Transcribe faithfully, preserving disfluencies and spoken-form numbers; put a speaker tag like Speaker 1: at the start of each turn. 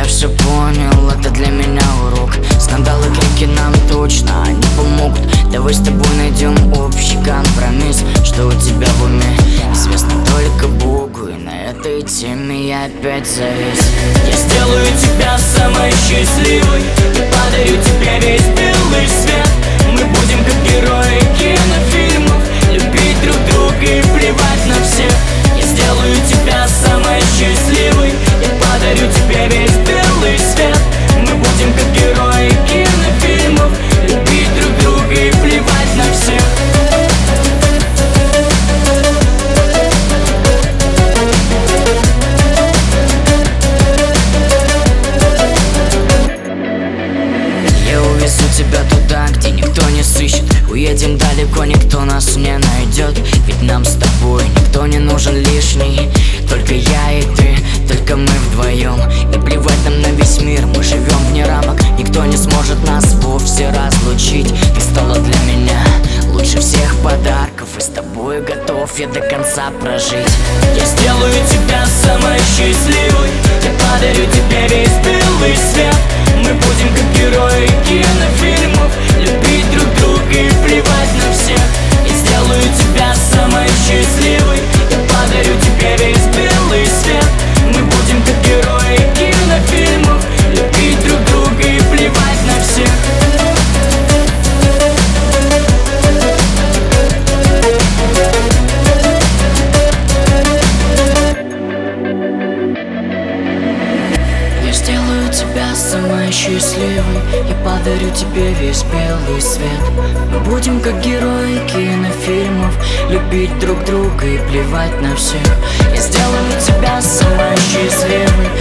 Speaker 1: Я все понял, это для меня урок. Скандалы, крики нам точно не помогут. Давай с тобой найдем общий компромисс. Что у тебя в уме, известно только Богу. И на этой теме я опять завис.
Speaker 2: Я сделаю тебя самой счастливой и подарю тебе весь белый свет. Мы будем как герои кинофильмов, любить друг друга и плевать на всех. Я сделаю тебя самой счастливой, я подарю тебе весь белый свет. Мы будем как герои кинофильмов, любить друг друга и плевать на всех.
Speaker 1: Я увезу тебя туда, где никто не сыщет. Уедем далеко, никто нас не найдет. Ведь нам с тобой никто не нужен лишний. Только я и ты, только мы вдвоем. И плевать нам на весь мир, мы живем вне рамок. Никто не сможет нас вовсе разлучить. Ты стала для меня лучше всех подарков, и с тобой готов я до конца прожить.
Speaker 2: Я сделаю тебя самой счастливой, я подарю тебе весь белый свет. Мы будем как герои кинофильмов, любить друг друга и плевать на всех. Я сделаю тебя самой счастливой, я подарю тебе весь белый свет. Мы будем как герои кинофильмов, любить друг друга и плевать на всех.
Speaker 1: Я сделаю тебя самой счастливой, я подарю тебе весь белый свет. Мы будем как герои кинофильмов, любить друг друга и плевать на всех. Я сделаю тебя самой счастливой,